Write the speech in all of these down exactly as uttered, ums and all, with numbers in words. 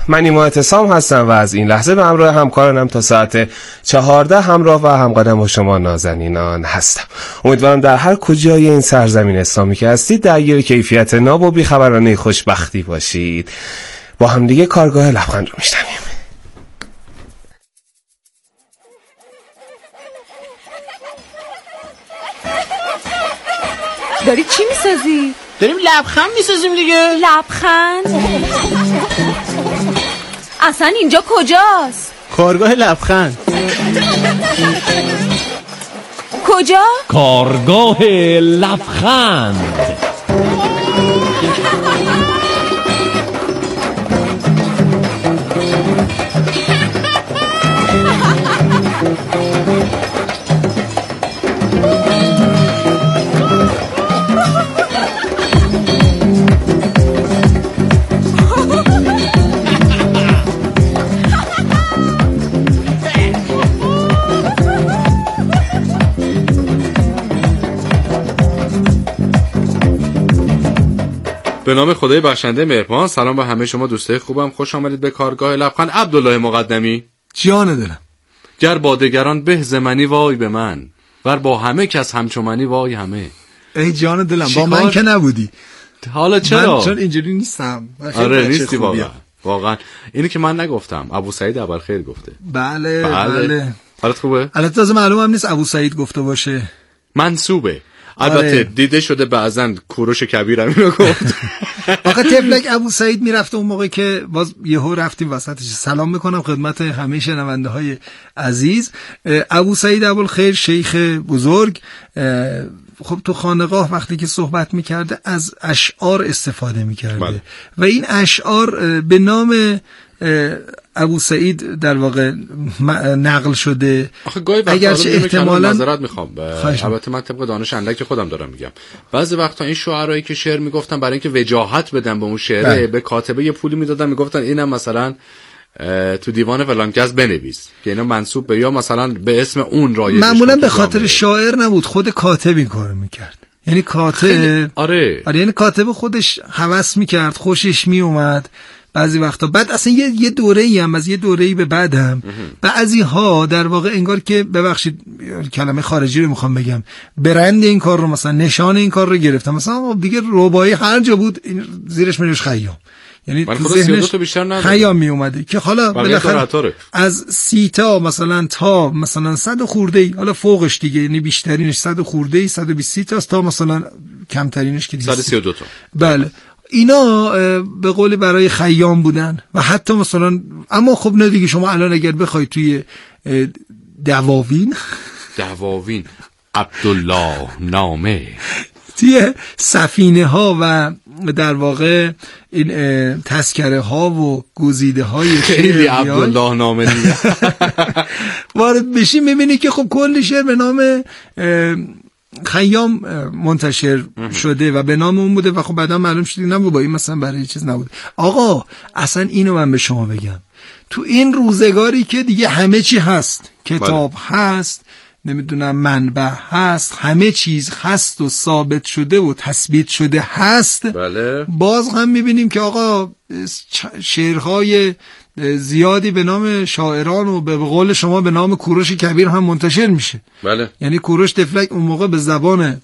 من نیما اعتصام هستم و از این لحظه به همراه همکارانم تا ساعت چهارده همراه و همقدم با شما نازنینان هستم. امیدوارم در هر کجای این سرزمین اسلامی که هستید درگیر کیفیت ناب و بیخبرانه خوشبختی باشید. با هم دیگه کارگاه لبخند رو میشنویم. داری چی میسازی؟ داریم لبخند میسازیم دیگه. لبخند؟ اصلا اینجا کجاست؟ کارگاه لبخند. کجا؟ کارگاه لبخند. به نام خدای بخشنده مهربان. سلام به همه شما دوستای خوبم، خوش آمدید به کارگاه لبخند. عبدالله مقدمی. جان دلم. گر با دگران به زمانی وای به من، ور با همه کس همچومنی وای همه. ای جان دلم، با من که نبودی. حالا چرا؟ من چون اینجوری نیستم. آره نیستی واقعا. واقعا اینی که من نگفتم، ابو سعید ابوالخیر گفته. بله بله, بله. حالت خوبه؟ البته تازه معلومم نیست ابو سعید گفته باشه. منسوبه. البته آره. دیده شده بعضن کوروش کبیر هم اینو گفت. آخه تفلک ابو سعید میرفته اون موقع که باز یهو رفتیم وسطش. سلام میکنم خدمت همه شنونده های عزیز. ابو سعید ابوالخیر شیخ بزرگ خب تو خانقاه وقتی که صحبت میکرده از اشعار استفاده میکرده بله. و این اشعار به نام ابو سعید در واقع نقل شده. آخه گاهی وقتا احتمالاً معذرت میخوام، البته من طبق دانش اندک خودم دارم میگم، بعضی وقتا این شاعرایی که شعر میگفتن برای اینکه وجاهت بدن به اون شعره بله. به کاتبه یه پولی میدادن، میگفتن اینم مثلا تو دیوان فلان کس بنویس که اینا منسوب به یا مثلا به اسم اون رایج. معمولا به خاطر شاعر نبود، خود کاتب این کارو میکرد. یعنی کاتب آره آره یعنی کاتب خودش هوس میکرد، خوشش میومد بعضی وقتا. بعد اصلا یه یه دوره‌ای هم از یه دوره‌ای به بعد هم بعضی ها در واقع انگار که ببخشید کلمه خارجی رو میخوام بگم، برند این کار رو مثلا نشان این کار رو گرفتم. مثلا دیگه ربایی هر جا بود زیرش می‌نوشت خیام، یعنی تو ذهنش خیام می اومده که حالا بالاخره از سی تا مثلا تا مثلا صد خورده‌ای، حالا فوقش دیگه یعنی بیشترینش صد خورده‌ای صد و بیست تا تا مثلا کمترینش که صد و سی و دو تا. بله اینا به قول برای خیام بودن و حتی مثلا. اما خب نه دیگه، شما الان اگر بخوای توی دواوین دواوین عبدالله نامه توی سفینه ها و در واقع این تذکره ها و گزیده های خیلی عبدالله نامه وارد بشی میبینی که خب کلی شعر به نام خیام منتشر شده و به نام اون بوده و خب بعدا معلوم شد نه بابا این مثلا برای چیز نبوده. آقا اصلا اینو من به شما بگم، تو این روزگاری که دیگه همه چی هست، کتاب بله. هست، نمیدونم منبع هست، همه چیز هست و ثابت شده و تثبیت شده هست بله. باز هم میبینیم که آقا شعرهای زیادی به نام شاعران و به قول شما به نام کوروش کبیر هم منتشر میشه بله. یعنی کوروش تفلک اون موقع به زبان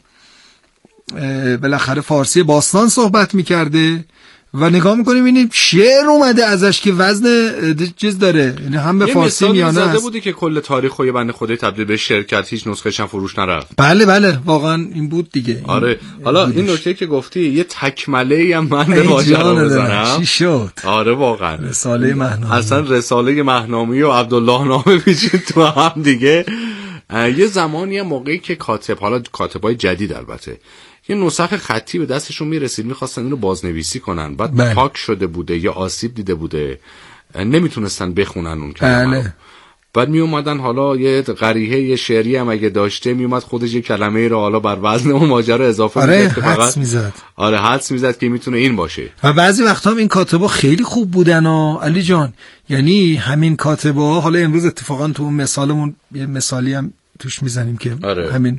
بالاخره فارسی باستان صحبت میکرده و نگاه میکنیم ببینیم شعر اومده ازش که وزن چیز داره، یعنی هم به فارسی میانه است. زده بودی که کل تاریخ و یه بنده خدای تبدیل به شعر کرد، هیچ نسخه‌ش هم فروش نرفت. بله بله واقعا این بود دیگه. آره حالا این نکته که گفتی یه تکمله‌ای هم من به ماجرا بزنم. چی شد؟ آره واقعا رساله مهنامی، اصلا رساله مهنامی و عبدالله نامه پیچید تو هم دیگه. یه زمانی هم موقعی که کاتب، حالا کاتبای جدید البته، یه نسخ خطی به دستشون میرسید، میخواستن اینو بازنویسی کنن، بعد بله. پاک شده بوده یا آسیب دیده بوده، نمیتونستن بخونن اون کلمه بله. بعد می اومدن حالا یه قریحه یه شعری هم اگه داشته می اومد خودش یه کلمه رو حالا بر وزن اون ماجرا اضافه آره حدس میزد. آره حدس میزد که میتونه این باشه. و بعضی وقتا هم این کاتبا خیلی خوب بودن ها علی جان، یعنی همین کاتبا، حالا امروز اتفاقا تو مثالمون یه مثالی هم توش میزنیم که آره. همین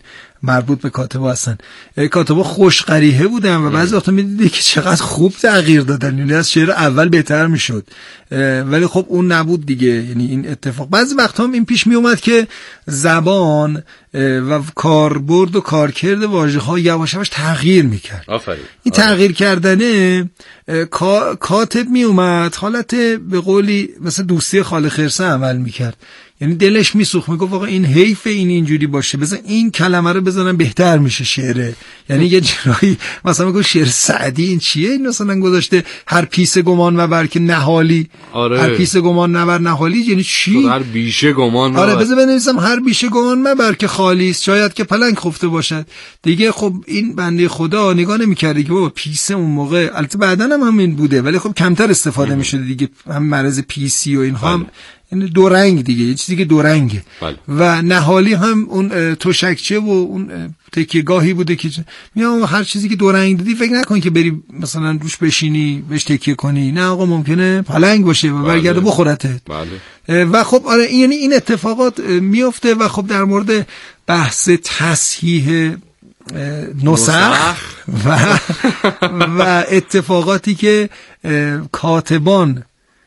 مربوط به کاتبا هستن. کاتبا خوش قریحه بودن و بعضی وقتا میدیدی که چقدر خوب تغییر دادن، یعنی از شعر اول بهتر میشد، ولی خب اون نبود دیگه. یعنی این اتفاق بعضی وقتا هم این پیش می اومد که زبان و کاربرد و کارکرد واژه‌ها یواش یواش تغییر میکرد. آفرین. این تغییر کردنه کاتب می اومد حالت به قولی مثل دوستی خاله خرسه عمل میکرد، یعنی دلش میسوخت، میگفت آقا این حیف این اینجوری باشه، بزن این کلمه رو بزنم بهتر میشه شعره. یعنی یه جورایی مثلا میگه شعر سعدی این چیه، این مثلا گذاشته هر پیس گمان مبر که نهالی. آره. هر پیس گمان مبر نهالی یعنی چی؟ هر بیشه گمان مبر. آره بذار بنویسم هر بیشه گمان مبر که خالی است، شاید که پلنگ خفته باشد دیگه. خب این بنده خدا نگاه نمی‌کرد که بابا پیس اون موقع، البته بعداً هم همین بوده ولی خب کمتر استفاده می‌شده دیگه، هم مرز پیسی و اینها هم یعنی دو رنگ دیگه، یه چیزی که دو رنگه. بله. و نهالی هم اون تشکچه و اون تکیه‌گاهی بوده که میام هر چیزی که دو رنگ دیدی فکر نکن که بری مثلا روش بشینی بهش تکیه کنی، نه آقا ممکنه پلنگ باشه و برگرده بله. بخورته. بله. و خب آره این یعنی این اتفاقات میفته. و خب در مورد بحث تصحیح نسخ و و اتفاقاتی که کاتبان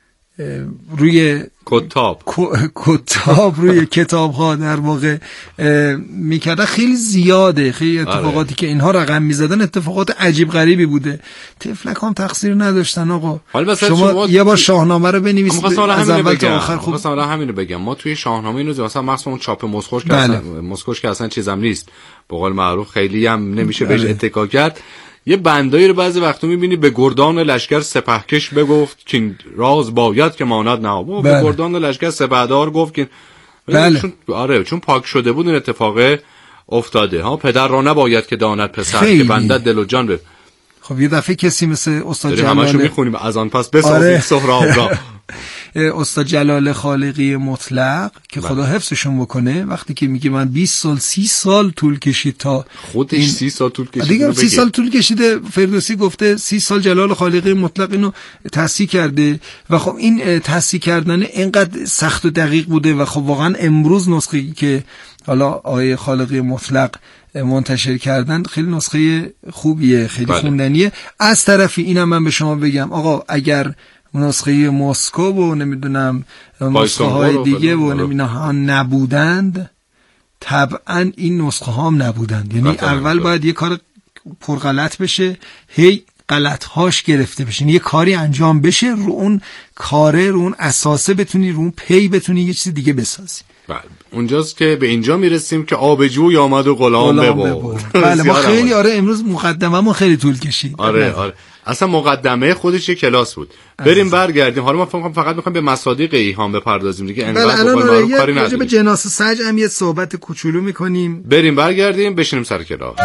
روی کتاب کتاب روی کتاب ها در واقع میکرده خیلی زیاده. خیلی اتفاقاتی آره. که اینها رقم میزدن اتفاقات عجیب غریبی بوده. طفلک هم تقصیر نداشتن آقا. شما, شما یه بار شاهنامه رو بنویسید از اول تا آخر. خب مثلا همین رو بگم، ما توی شاهنامه اینو مثلا مخصوصا اون چاپ مسکوش که اصلا مسکوش که اصلا چیزام نیست، به قول معروف خیلی هم نمیشه بهش اتکا کرد. یه بندایی رو بعضی وقتا میبینی به گردان لشکر سپهکش بگفت که راز باید که ماند نه، به گردان لشکر سپهدار گفت که بله. چون آره چون پاک شده بود این اتفاق افتاده ها. پدر را نباید که داند پسر خیلی. که بنده دل و جان به. خب یه دفعه کسی مثل استاد جلاله همشو میخونیم از آن پس بسازید آره. سهراب را استاد جلال خالقی مطلق که خدا حفظشون بکنه، وقتی که میگه من بیست سال سی سال طول کشید تا خودش این... سی سال طول کشید دیگه سی سال طول کشیده، فردوسی گفته سی سال جلال خالقی مطلق اینو تصحیح کرده. و خب این تصحیح کردن اینقدر سخت و دقیق بوده و خب واقعا امروز نسخه‌ای که حالا آیه خالقی مطلق منتشر کردن خیلی نسخه خوبیه، خیلی بله. خوندنیه. از طرفی اینم من به شما بگم آقا اگر نسخه مسکو و نمیدونم نسخه های دیگه و نمیدونم نبودند، طبعا این نسخه ها هم نبودند. یعنی اول باید یه کار پرغلط بشه، هی غلط هاش گرفته بشه، یه کاری انجام بشه، رو اون کاره رو اون اساسه بتونی رو اون پی بتونی یه چیز دیگه بسازی. بله اونجاست که به اینجا میرسیم که آبجوی آمد و غلام ببر. بله ما خیلی آره امروز مقدمه‌مون خیلی طول کشید. آره آره اصلا مقدمه خودش یه کلاس بود. بریم برگردیم. حالا ما فقط فقط می‌خوایم به مصادیق ایهام بپردازیم دیگه، انقدر بله بقول معروف کاری نداریم. راجع به جناس سج هم یه صحبت کوچولو می‌کنیم. بریم برگردیم بشینیم سر کلاس.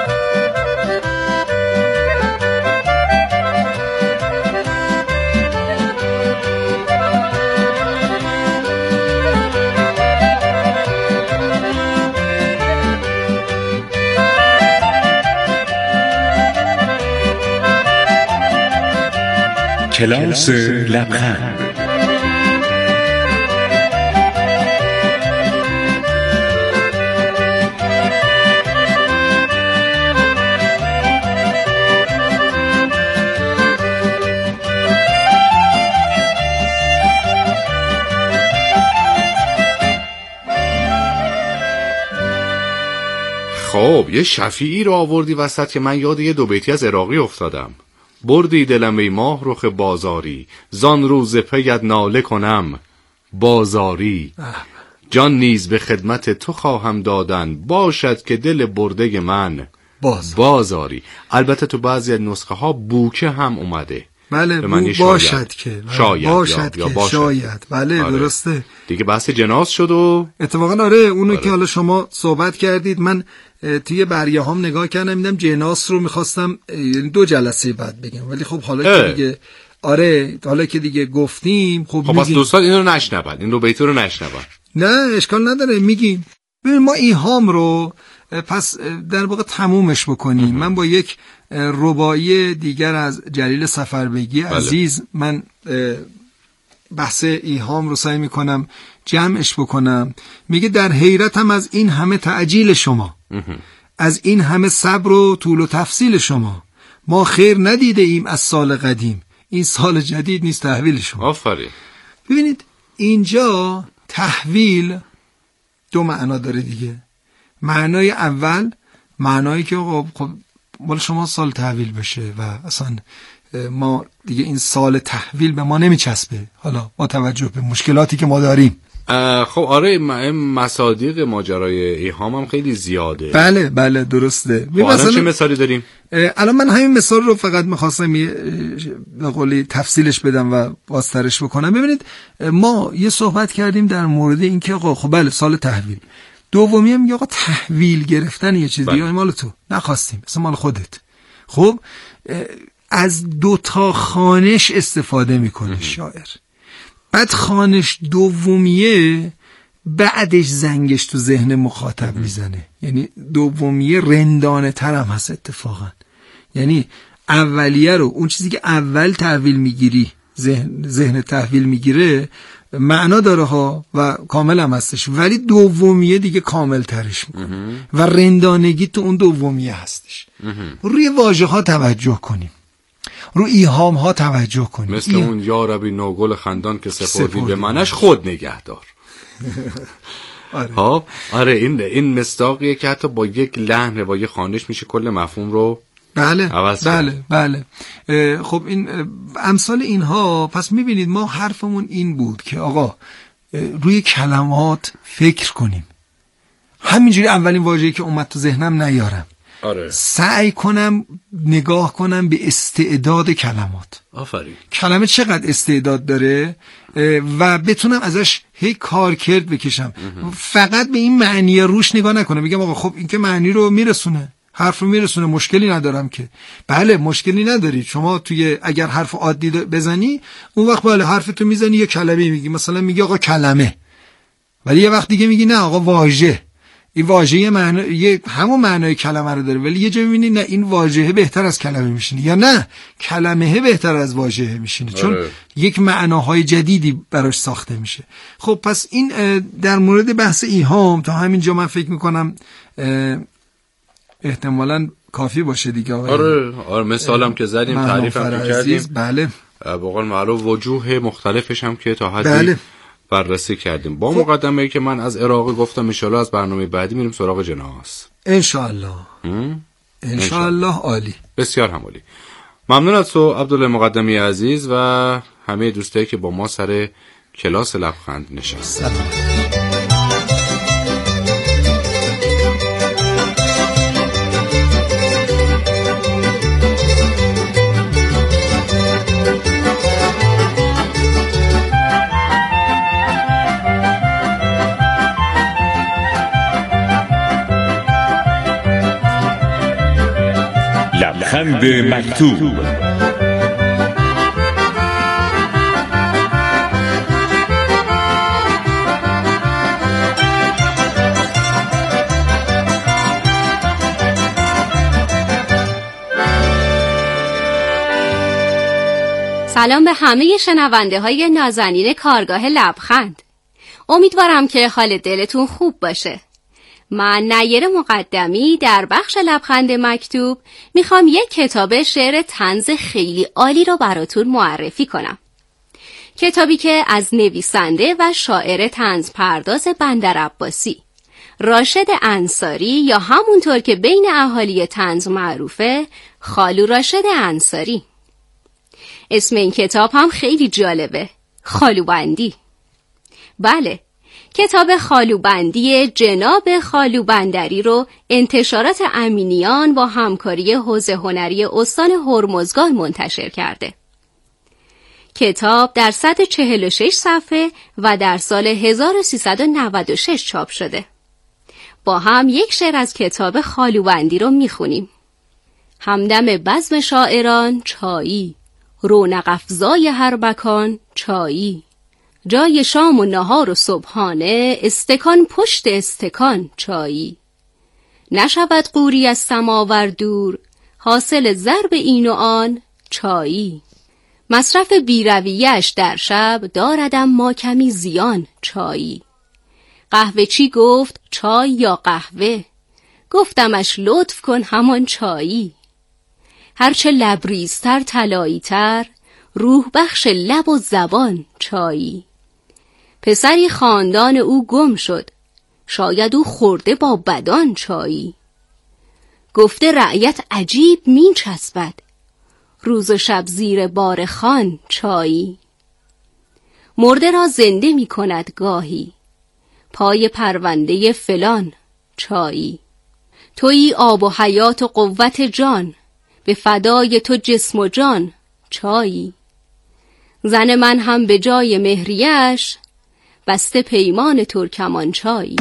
کلاس لبخند. خب یه شفیعی رو آوردی وسط که من یاد یه دو بیتی از عراقی افتادم. بردی دلم ای ماه رخ بازاری، زان روز پیت ناله کنم بازاری. جان نیز به خدمت تو خواهم دادن، باشد که دل برده من باز. بازاری. البته تو بعضی از نسخه ها بوکه هم اومده. بله بو باشد شاید. که شاید باشد یا, که یا باشد. شاید بله آره. درسته دیگه بحث جناس شد و اتفاقا آره اونو آره. که حالا شما صحبت کردید من توی بریه هم نگاه کردم دیدم جناس رو میخواستم دو جلسه بعد بگم، ولی خب حالا اه. که دیگه آره حالا که دیگه گفتیم خب خب پس دوستان این رو نشنون، این رو بیت رو نشنون. نه اشکال نداره میگیم. ببین ما ایهام رو پس در واقع تمومش بکنیم. اه. من با یک رباعی دیگر از جلیل صفربگی بله. عزیز من بحث ایهام رو سعی میکنم جمعش بکنم. میگه در حیرتم از این همه تعجیل شما، از این همه صبر و طول و تفصیل شما ما خیر ندیده ایم از سال قدیم، این سال جدید نیست تحویل شما. آفرین. ببینید اینجا تحویل دو معنا داره دیگه. معنای اول معنایی که خب مال شما سال تحویل بشه و اصلا ما دیگه این سال تحویل به ما نمیچسبه، حالا با توجه به مشکلاتی که ما داریم. خب آره، مصادیق ماجرای ایهام هم خیلی زیاده. بله بله درسته. خب الان چه مثالی داریم؟ الان من همین مثال رو فقط میخواستم به قولی تفصیلش بدم و بازترش بکنم. ببینید ما یه صحبت کردیم در مورد این که خب بله سال تحویل. دومی هم میگه آقا تحویل گرفتن یه چیز دیگه مال تو نخواستیم، اصلا مال خودت. خب از دو تا خانش استفاده میکنه شاعر. بعد خانش دومیه بعدش زنگش تو ذهن مخاطب میزنه، یعنی دومیه رندانه تر هم هست اتفاقا. یعنی اولیه رو، اون چیزی که اول تحویل میگیری ذهن, ذهن تحویل میگیره معنا داره ها و کامل هم هستش، ولی دومیه دیگه کامل ترش میکنه و رندانگی تو اون دومیه هستش. روی واژه ها توجه کنیم، رو ایهام ها توجه کنیم، مثل اون یا ربی نوگل خندان که سپردی به منش خود نگهدار. آره. ها آره این این مصداقیه که حتی با یک لحن و یک خوانش میشه کل مفهوم رو بله عوض بله بله. خب این امثال اینها، پس میبینید ما حرفمون این بود که آقا روی کلمات فکر کنیم، همینجوری اولین واژه‌ای که اومد تو ذهنم نیارم. آره. سعی کنم نگاه کنم به استعداد کلمات. آفرین. کلمه چقدر استعداد داره و بتونم ازش هی کار کرد بکشم. فقط به این معنی روش نگاه نکنم بگم آقا خب این که معنی رو میرسونه، حرف رو میرسونه، مشکلی ندارم که. بله مشکلی نداری، شما توی اگر حرف عادی بزنی اون وقت بله حرف تو میزنی یه کلمه میگی، مثلا میگی آقا کلمه، ولی یه وقت دیگه میگی نه آقا واژه. این واژه معنی یه همون معنای کلمه رو داره، ولی یه جا می‌بینی نه این واژه بهتر از کلمه میشینه، یا نه کلمه بهتر از واژه میشینه، چون آره. یک معناهای جدیدی براش ساخته میشه. خب پس این در مورد بحث ایهام تا همینجا من فکر میکنم احتمالاً کافی باشه دیگه. آره آره مثالم که زدیم، تعریفم که کردیم، بله به قول معروف وجوه مختلفش هم که تا حدی بله. بررسی کردیم. با مقدمه‌ای که من از عراق گفتم، ان شاءالله از برنامه بعدی میریم سراغ جناس. ان شاءالله ان شاءالله. عالی، بسیار هم عالی. ممنون از تو عبدالله مقدمی عزیز و همه دوستایی که با ما سر کلاس لبخند نشستن. لبخند مکتوب. سلام به همه شنونده های نازنین کارگاه لبخند. امیدوارم که حال دلتون خوب باشه. من نیر مقدمی در بخش لبخند مکتوب میخوام یک کتاب شعر طنز خیلی عالی رو براتون معرفی کنم. کتابی که از نویسنده و شاعر طنز پرداز بندر عباسی راشد انصاری، یا همونطور که بین اهالی طنز معروفه خالو راشد انصاری. اسم این کتاب هم خیلی جالبه، خالوبندی. بله، کتاب خالوبندی جناب خالوبندری رو انتشارات امینیان با همکاری حوزه هنری استان هرمزگان منتشر کرده. کتاب در صد و چهل و شش صفحه و در سال هزار و سیصد و نود و شش چاپ شده. با هم یک شعر از کتاب خالوبندی رو میخونیم. همدم بزم شاعران چایی، رونق افزای هر مکان چایی، جای شام و نهار و صبحانه استکان پشت استکان چایی. نشود قوری از سماور دور، حاصل ضرب این و آن چایی. مصرف بیرویش در شب داردم ما کمی زیان چایی. قهوه چی گفت چای یا قهوه، گفتمش لطف کن همان چایی. هرچه لبریزتر طلایی تر، روح بخش لب و زبان چایی. پسری خاندان او گم شد، شاید او خورده با بدان چایی. گفته رعیت عجیب می چسبد، روز و شب زیر بار خان چایی. مرده را زنده می کند گاهی، پای پرونده فلان چایی. تویی آب و حیات و قوت جان، به فدای تو جسم و جان چایی. زن من هم به جای مهریش، بسته پیمان ترکمان چایی.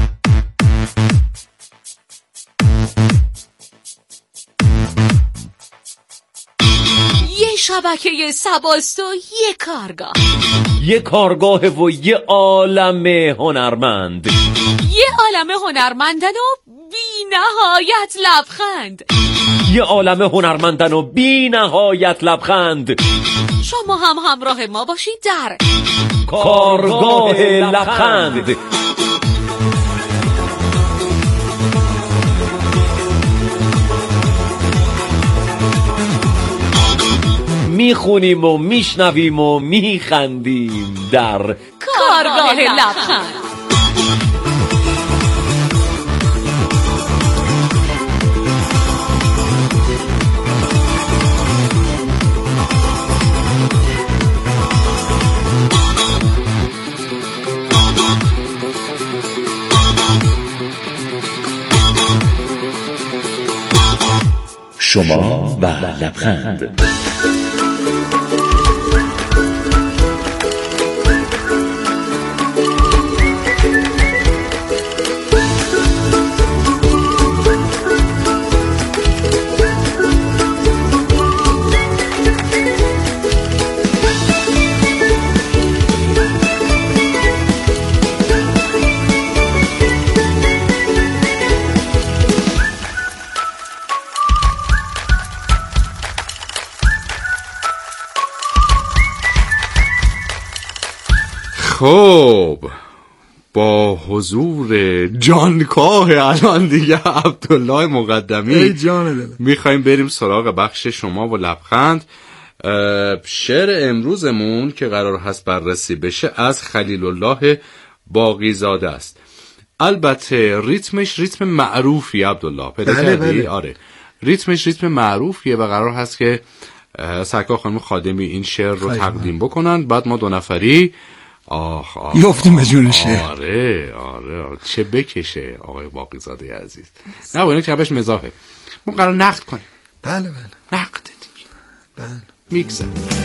یه شبکه سباست و یه کارگاه، یه کارگاه و یه عالم هنرمند، یه عالم هنرمندن و بی نهایت لبخند. یه عالم هنرمندن و بی نهایت لبخند. شما هم همراه ما باشید در کارگاه لبخند. میخونیم و میشنویم و میخندیم در کارگاه لبخند. شما و لبخند. خب با حضور جانکاه الان دیگه عبدالله مقدمی ای جان دلم، میخوایم بریم سراغ بخش شما و لبخند. شعر امروزمون که قرار هست بررسی بشه از خلیل الله باقیزاده است. البته ریتمش ریتم معروفی عبدالله پیدا بله کردی؟ بله. آره ریتمش ریتم معروفیه و قرار هست که سرکار خانم خادمی این شعر رو خیلی تقدیم بکنن، بعد ما دو نفری آخ آخ یفتیم به جون شعر. آره آره چه بکشه آقای باقیزاده عزیز. نه با اینه که بهش مزاحه، ما قرار نقد کنیم. بله بله نقد دیگه بله. میگذر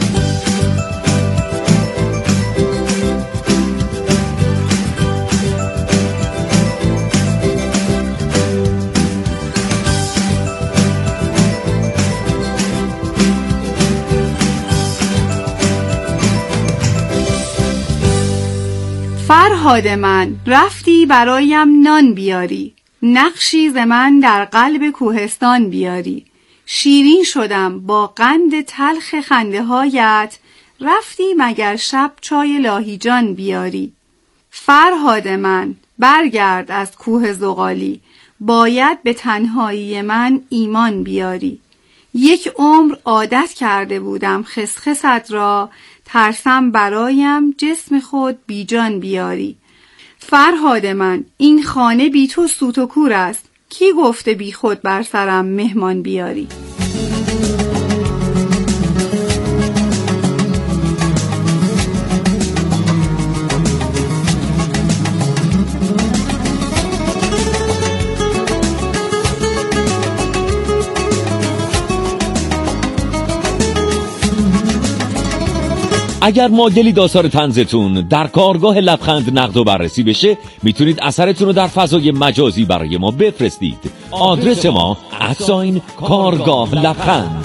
فرهاد من رفتی برایم نان بیاری، نقشی ز من در قلب کوهستان بیاری. شیرین شدم با قند تلخ خنده هایت، رفتی مگر شب چای لاهیجان بیاری. فرهاد من برگرد از کوه زغالی، باید به تنهایی من ایمان بیاری. یک عمر عادت کرده بودم خسخست را، ترسم برایم جسم خود بیجان بیاری. فرهاد من این خانه بی تو سوت و کور است، کی گفته بی خود بر سرم مهمان بیاری. اگر مایلید آثار طنزتون در کارگاه لبخند نقد و بررسی بشه، میتونید اثرتون رو در فضای مجازی برای ما بفرستید. آدرس ما @کارگاه کارگاه لبخند.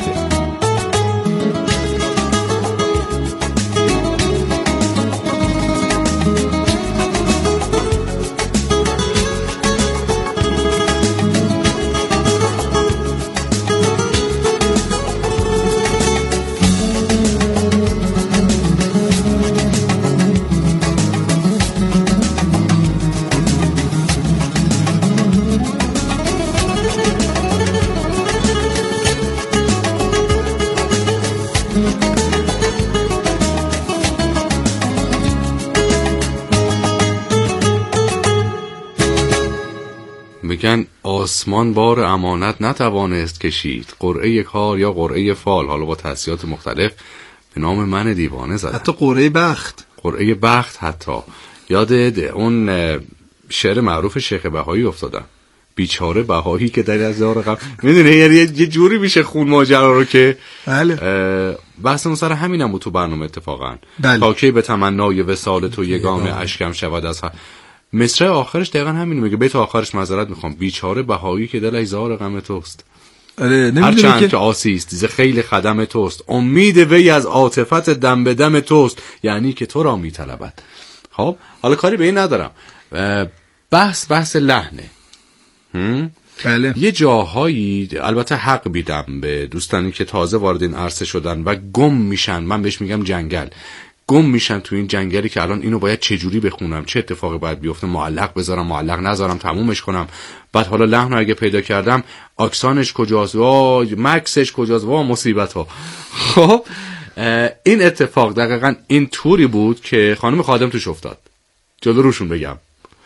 میگن آسمان بار امانت نتوانست کشید، قرعه کار یا قرعه فال، حالا با تأثیرات مختلف به نام من دیوانه زدن. حتی قرعه بخت، قرعه بخت حتی. یاد اون شعر معروف شیخ بهایی افتادم، بیچاره بهایی که در از دار غم. میدونی یعنی یه جوری میشه خون ماجرا رو که بله بحثمون سر همینم بود تو برنامه اتفاقا. بله. تا کی به تمنای وصال تو یگانه اشکم شود از هم. مصرع آخرش دقیقا همین میگه، بیت آخرش معذرت میخوام، بیچاره بهایی که دلش زار غم توست. آره هر چند که, که آسیست ز خیل خدم توست، امید وی از عاطفت دم به دم توست، یعنی که تو را میطلبد. خب حالا کاری به این ندارم، بحث بحث لحنه. بله. یه جاهایی البته حق بیدم به دوستانی که تازه وارد این عرصه شدن و گم میشن، من بهش میگم جنگل، گم میشن تو این جنگلی که الان اینو باید چه جوری بخونم، چه اتفاقی باید بیفته، معلق بذارم معلق نذارم، تمومش کنم، بعد حالا لحن رو اگه پیدا کردم آکسانش کجاست، وا مکسش کجاست، وا مصیبت ها. خب این اتفاق دقیقاً این طوری بود که خانم خادم توش افتاد. جلو روشون بگم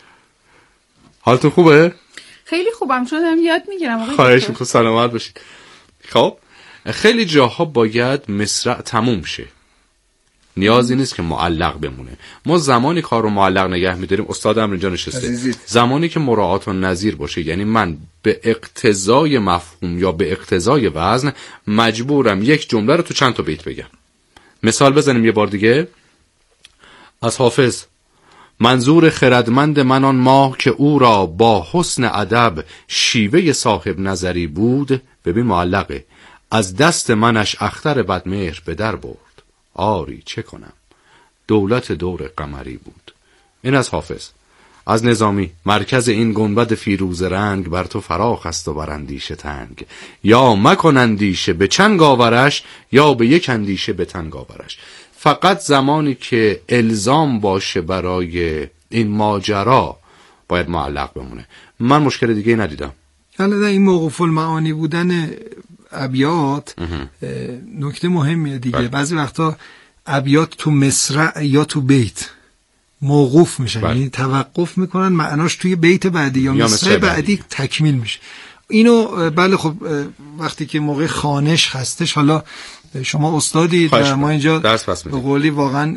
حالتون خوبه؟ خیلی خوبم، چون دارم یاد میگیرم. آقای خواهش میکنم، سلامت باشید. خب خیلی جاها باید مصرع تموم شه، نیازی نیست که معلق بمونه. ما زمانی کار رو معلق نگه میداریم، استادم اینجا نشسته، عزیزی. زمانی که مراعات و نظیر باشه، یعنی من به اقتضای مفهوم یا به اقتضای وزن مجبورم یک جمله رو تو چند تا بیت بگم. مثال بزنیم یه بار دیگه از حافظ: منظور خردمند من آن ماه که او را با حسن ادب شیوه صاحب نظری بود. ببین معلقه: از دست منش اختر بدمهر به در برد، آری چه کنم دولت دور قمری بود. این از حافظ. از نظامی: مرکز این گنبد فیروز رنگ بر تو فراخ است و بر اندیشه تنگ، یا مکن اندیشه به چنگ آورش، یا به یک اندیشه به تنگ آورش. فقط زمانی که الزام باشه برای این ماجرا باید معلق بمونه. من مشکل دیگه ندیدم. حالا این موقوف المعانی بودن ابیات نکته مهمیه دیگه. بله. بعضی وقتا ابیات تو مصرع یا تو بیت موقوف میشن، بله. یعنی توقف میکنن، معناش توی بیت بعدی یا, یا مصرع بعدی. بعدی تکمیل میشه. اینو بله خب وقتی که موقع خوانش هستش، حالا شما استادید و ما اینجا به قولی واقعا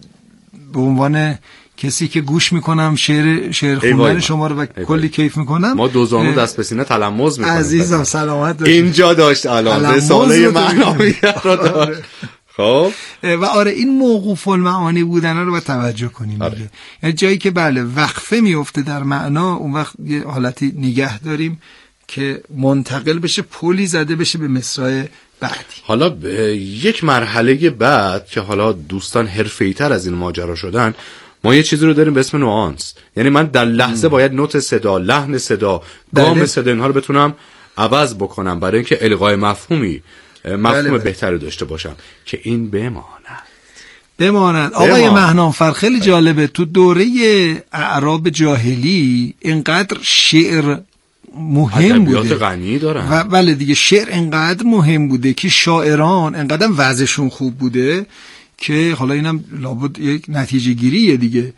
به عنوان کسی که گوش میکنم شعر شعر خوندن شما رو و کلی کیف میکنم. ما دو زانو دست به سینه تلمذ میکنیم. عزیزم سلامت باشید. اینجا داشت الان رساله معنویه رو داشت. خب و آره این موقوف المعانی بودن رو باید توجه کنیم. آره. یعنی جایی که بله وقفه میفته در معنا، اون وقت یه حالتی نگه داریم که منتقل بشه، پلی زده بشه به مصرع بعدی. حالا یک مرحله بعد که حالا دوستان حرفه‌ای‌تر از این ماجرا شدن، ما یه چیزی رو داریم به اسم نوانس. یعنی من در لحظه م. باید نوت صدا، لحن صدا، گام صدا اینها رو بتونم عوض بکنم برای اینکه القای مفهومی مفهوم بله بهتری داشته باشم که این بماند. بماند. آقای مهنامفر خیلی جالبه، تو دوره اعراب جاهلی اینقدر شعر مهم بوده، غنی دارن و بله دیگه شعر اینقدر مهم بوده که شاعران اینقدر وضعشون خوب بوده که حالا اینم لابد یک نتیجه گیریه دیگه،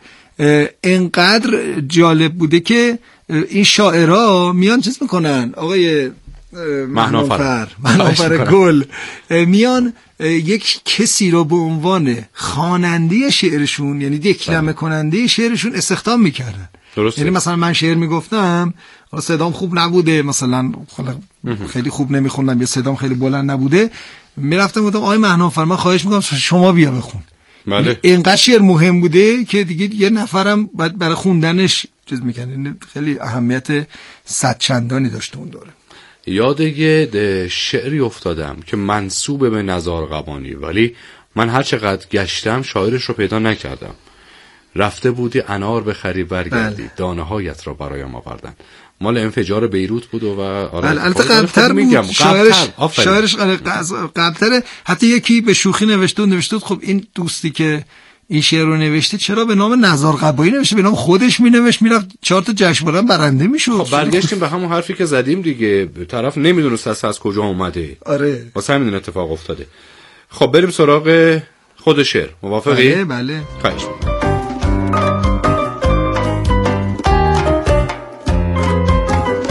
اینقدر جالب بوده که این شاعرها میان چیز میکنن، آقای مهنامفر مهنامفر گل میان یک کسی رو به عنوان خواننده شعرشون، یعنی دکلمه کننده شعرشون استخدام میکردن. درسته. یعنی مثلا من شعر میگفتم، صدام خوب نبوده، مثلا خیلی خوب نمیخوندم یا صدام خیلی بلند نبوده، میرفتم گفتم آقای مهنامفر من خواهش میکنم شما بیا بخون. بله. اینقدر شعر مهم بوده که دیگه یه نفرم باید برای خوندنش چیز میکنه، خیلی اهمیت صد چندانی داشته اون دوره. یاد یه شعری افتادم که منسوب به نزار قبانی، ولی من هر چقدر گشتم شاعرش رو پیدا نکردم. رفته بودی انار بخری برگردی، بله. دانه هایت را برایم آوردن. مال انفجار بیروت بود و آره بله البته قبلتر بود شاعرش، شاعرش قبلتر. حتی یکی به شوخی نوشته و نوشته خب این دوستی که این شعر رو نوشته چرا به نام نزار قبایی نوشته، به نام خودش می نوشت، میرفت چهار تا جشنواره برنده میشد. خب برگشتیم به همون حرفی که زدیم دیگه، طرف نمیدونست از, از کجا اومده. آره واسه همین اتفاق افتاده. خب بریم سراغ خود شعر. موافقی؟ بله بله. خواهش می‌کنم.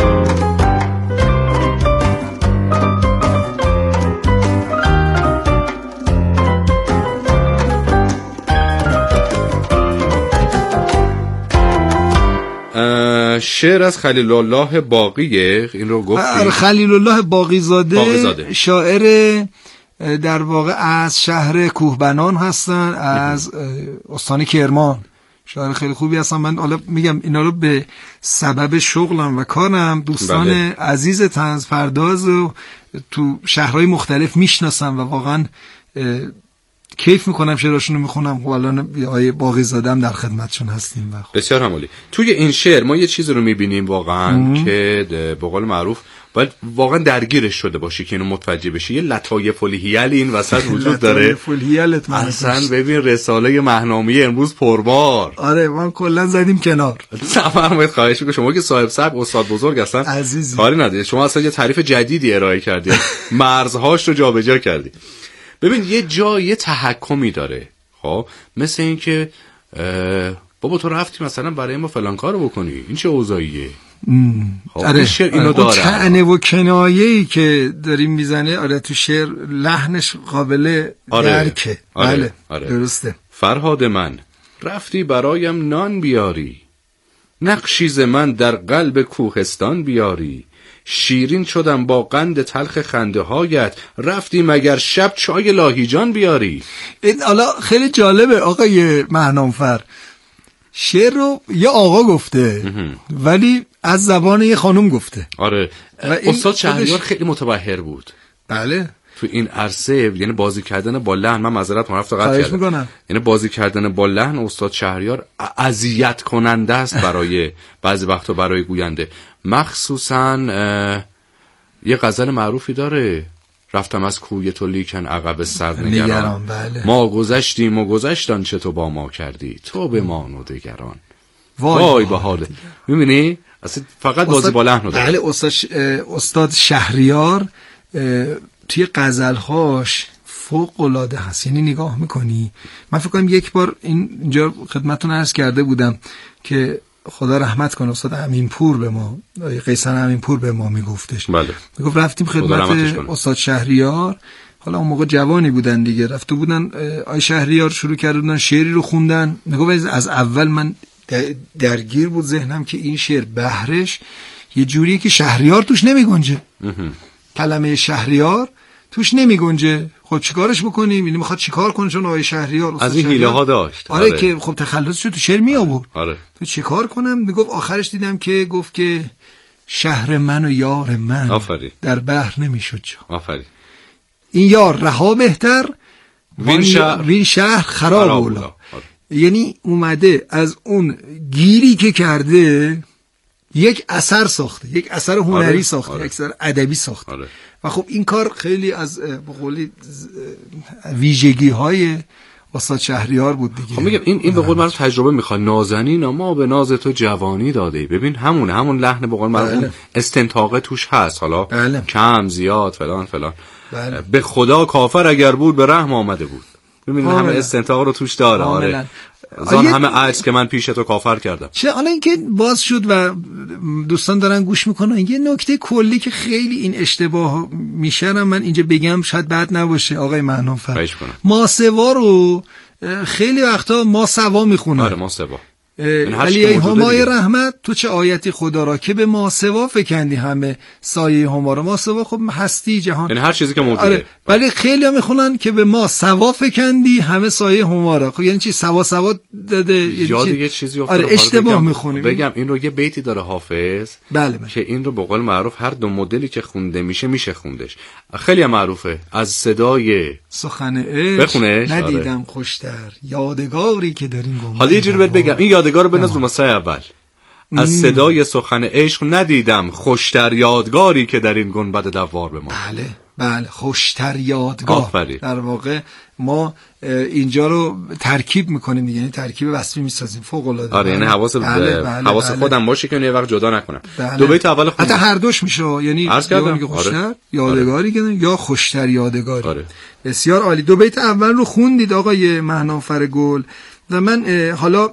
شعر از خلیل الله باقیه، این رو گفتیم. خلیل الله باقی زاده, باقی زاده شاعر در واقع از شهر کوهبنان هستن، از استان کرمان. شاعر خیلی خوبی هستن. من حالا میگم اینا رو به سبب شغلم و کارم دوستان بله. عزیز طنز پرداز و تو شهرهای مختلف میشناسم و واقعا کیف میکنم شعراشون رو میخونم. خب الان آیه باقی زادم در خدمتشون هستیم. و خب. بسیار همالی. توی این شعر ما یه چیزی رو میبینیم واقعا ام. که به قول معروف باید واقعا درگیرش شده باشی که اینو متوجه بشی. یه لطایف الهیل این وسط وجود داره. اصلا ببین رساله مهنامی امروز پربار. آره ما کلا زدیم کنار. تمام خواهش میکنم شما که صاحب سبک استاد بزرگ هستن عزیزی. کاری نداری. شما اصلا یه تعریف جدیدی ارائه کردی. مرزهاش رو جابجا کردی. ببین یه جای یه تحکمی داره. خب مثل این که بابا تو رفتی مثلا برای ما فلان کارو بکنی، این چه اوضاعیه؟ آره شعر اینو داره. طعنه و کنایه‌ای که داریم میزنه آره تو شعر لحنش قابل آره. درکه. آره. بله آره. درسته. فرهاد من رفتی برایم نان بیاری، نقشی ز من در قلب کوهستان بیاری، شیرین شدم با قند تلخ خنده هایت، رفتی مگر شب چای لاهیجان بیاری. این حالا خیلی جالبه آقای مهنامفر، شعر رو یه آقا گفته ولی از زبان یه خانم گفته. آره استاد شهریار خیلی متبحر بود. بله تو این عرصه یعنی بازی کردن با لحن، من معذرت میخوام رفت قطع کردم، یعنی بازی کردن با لحن استاد شهریار اذیت کننده است برای بعضی وقتا برای گوینده. مخصوصا یه غزل معروفی داره، رفتم از کوی تو لیکن عقب سر نگران، بله. ما گذشتیم و گذشتن چه تو با ما کردی، تو به ما و دگران. وای, وای به حال. میبینی اصلا فقط بازی با لحن داره. بله استاد استاد شهریار توی غزلهاش فوق العاده هست. یعنی نگاه میکنی، من فکر کنم یک بار این اینجا خدمتتون عرض کرده بودم که خدا رحمت کنه استاد امینپور به ما، قیصر امینپور به ما میگفتش. بله. میگفت رفتیم خدمت استاد شهریار، حالا اون موقع جوانی بودن دیگه، رفته بودن آی شهریار شروع کرده بودن شعری رو خوندن. میگفت از اول من درگیر بود ذهنم که این شعر بهرش یه جوریه که شهریار توش نمیگنجه، کلمه شهریار توش نمیگنجه. خب چیکارش بکنیم؟ یعنی میخواد چیکار کنه چون آقای شهریار از این حیله ها داشت. آره, آره که خب تخلصش تو شعر می آورد. آره. تو چیکار کنم؟ میگفت آخرش دیدم که گفت که شهر من و یار من آفرین. در بحر نمیشد جا. آفرین. این یار رها بهتر وین شهر, وین شهر خراب اولا. آره. یعنی اومده از اون گیری که کرده یک اثر ساخته، یک اثر هنری آره. ساخته، آره. یک اثر ادبی ساخته. آره. و خب این کار خیلی از به قولی ویژگی های استاد شهریار بود دیگه. خب میگم این این به قول من تجربه میخواد. نازنین ما به ناز تو جوانی داده. ببین همون همون لحن به قول من اون استنتاقه توش هست، حالا بله. کم زیاد فلان فلان. بله. به خدا کافر اگر بود به رحم آمده بود. ببین همه استنتاق رو توش داره. آره زان همه عجز که من پیش تو کافر کردم. چه حالا اینکه باز شد و دوستان دارن گوش میکنن، یه نکته کلی که خیلی این اشتباه میشه من اینجا بگم شاید بد نباشه آقای مهنامفر، ماسوا رو خیلی وقتا ما سوا میخونن. آره ماسوا علی همای رحمت تو چه آیتی خدا را که به ماسوا فکندی همه سایه هما را. ماسوا خب هستی جهان، یعنی هر چیزی که موجوده. آره. ولی خیلی ها میخونن که به ما سوا فکندی همه سایه هما را. خب یعنی چی سوا سوا داده؟ یاد یه چیزی افتاد. آره اشتباه میخونیم. بگم این رو یه بیتی داره حافظ بله بله. که این رو به قول معروف هر دو مدلی که خونده میشه میشه خوندش. خیلی معروفه. از صدای سخن عشق بخونش. ندیدم آره. خوشتر یادگاری که دارین گم. حالا یه جوری بهت بگم این یادگار رو بنز رو مسای اول. از صدای سخن عشق ندیدم خوشتر یادگاری که در این گنبد دوار به ما. بله بله خوشتر یادگار. آفرین. در واقع ما اینجا رو ترکیب میکنیم دیگه، یعنی ترکیب وصفی میسازیم. فوق العاده. آره یعنی حواس بله بله حواس بله. خودم باشه که یه وقت جدا نکنم. بله. دو بیت اول خوندم. حتی هر دوش میشه، یعنی یه خوشتر آره. یادگاری که آره. یا خوشتر یادگاری. آره. بسیار عالی. دو بیت اول رو خوندید آقای مهنامفر گل و من حالا